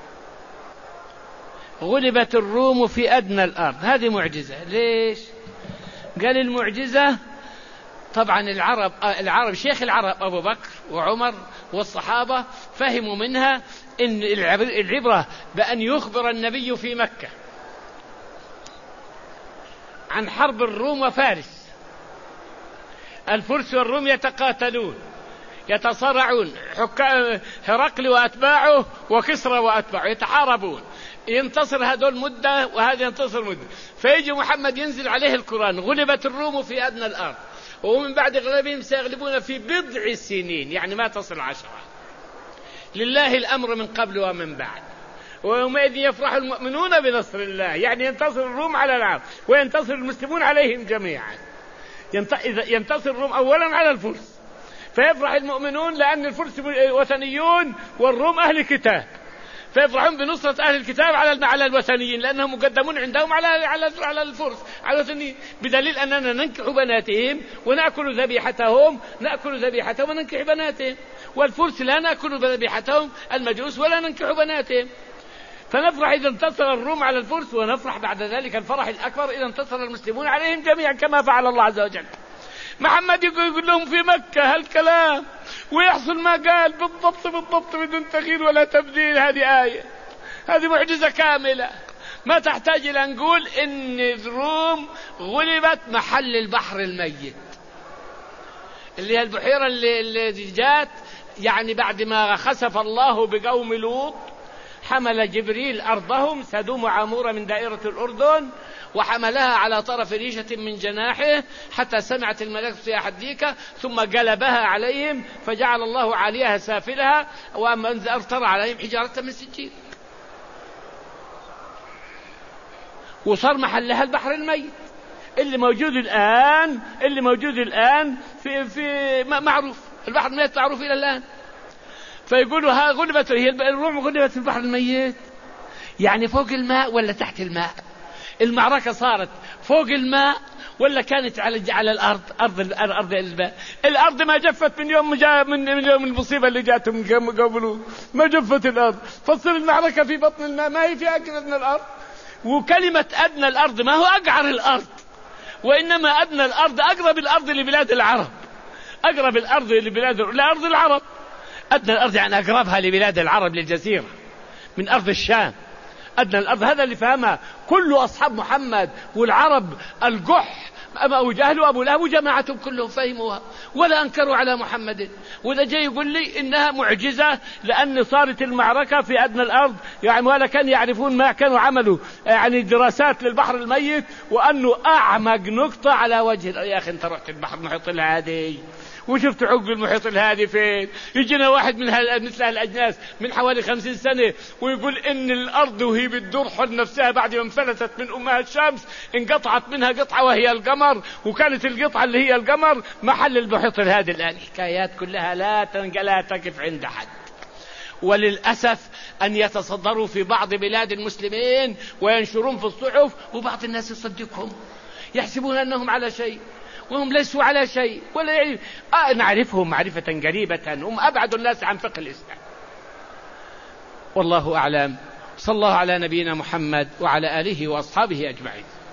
غلبت الروم في أدنى الأرض هذه معجزة. ليش؟ قال المعجزة طبعا العرب العرب شيخ العرب أبو بكر وعمر والصحابة فهموا منها إن العبرة بأن يخبر النبي في مكة عن حرب الروم وفارس الفرس والروم يتقاتلون يتصارعون، هرقل وأتباعه وكسرى وأتباعه يتحاربون، ينتصر هذول مدة وهذا ينتصر مدة، فيجي محمد ينزل عليه القرآن: غلبت الروم في أدنى الأرض ومن بعد غلبهم سيغلبون في بضع سنين، يعني ما تصل عشرة، لله الأمر من قبل ومن بعد، ويومئذ يفرح المؤمنون بنصر الله، يعني ينتصر الروم على العرب وينتصر المسلمون عليهم جميعا. ينتصر الروم أولا على الفرس فيفرح المؤمنون لأن الفرس وثنيون والروم أهل كتاب، فيفرحون بنصرة أهل الكتاب على على الوثنيين لأنهم مقدمون عندهم على على على الفرس على الوثنيين، بدليل أننا ننكح بناتهم ونأكل ذبيحتهم نأكل ذبيحتهم وننكح بناتهم، والفرس لا نأكل ذبيحتهم المجوس ولا ننكح بناتهم. فنفرح إذا انتصر الروم على الفرس، ونفرح بعد ذلك الفرح الأكبر إذا انتصر المسلمون عليهم جميعا كما فعل الله عز وجل. محمد يقول لهم في مكة هالكلام ويحصل ما قال بالضبط بالضبط بدون تغيير ولا تبديل. هذه آية، هذه معجزة كاملة ما تحتاج إلى نقول إن الروم غلبت محل البحر الميت اللي هي البحيرة اللي, اللي جات يعني بعد ما خسف الله بقوم لوط، حمل جبريل أرضهم سدوم وعمورة من دائرة الأردن وحملها على طرف ريشة من جناحه حتى سمعت الملائكة صياح الديكة ثم قلبها عليهم فجعل الله عاليها سافلها وأمطر عليهم حجارة من سجيل، وصار محلها البحر الميت اللي موجود الآن اللي موجود الآن في في معروف البحر الميت معروف إلى الآن. فيقولوا ها غلبت هي الروم غلبت في البحر الميت، يعني فوق الماء ولا تحت الماء؟ المعركة صارت فوق الماء ولا كانت على على الأرض؟ أرض الأرض الماء. الأرض ما جفت من يوم جاء من يوم المصيبة اللي جاتهم قبله، ما جفت الأرض، فتصير المعركة في بطن الماء ما هي في أدنى الأرض. وكلمة أدنى الأرض ما هو أقعر الأرض، وإنما أدنى الأرض أقرب الأرض لبلاد العرب، أقرب الأرض لبلاد لأرض العرب. أدنى الأرض يعني أقربها لبلاد العرب للجزيرة من أرض الشام. أدنى الأرض هذا اللي فهمها كل أصحاب محمد والعرب الجح أبو جهل وأبو لهب وجماعتهم كلهم فهموها ولا أنكروا على محمد. وإذا جاي يقول لي إنها معجزة لأن صارت المعركة في أدنى الأرض، يعني ولا كان يعرفون ما كانوا عملوا يعني دراسات للبحر الميت وأنه أعمق نقطة على وجه. يا أخي أنت رحت البحر المحيط الهادي وشفت عقب المحيط الهادي فين؟ يجينا واحد من مثل هالأجناس من حوالي خمسين سنة ويقول إن الأرض وهي بتدور حول نفسها بعد ما انفلتت من أمها الشمس انقطعت منها قطعة وهي القمر، وكانت القطعة اللي هي القمر محل المحيط الهادي. الآن حكايات كلها لا لا تقف عند حد. وللأسف أن يتصدروا في بعض بلاد المسلمين وينشرون في الصحف وبعض الناس يصدقهم يحسبون أنهم على شيء وهم ليسوا على شيء ولا يعني آه نعرفهم معرفة قريبة، هم أبعد الناس عن فقه الإسلام. والله أعلم. صلى الله على نبينا محمد وعلى آله وأصحابه أجمعين.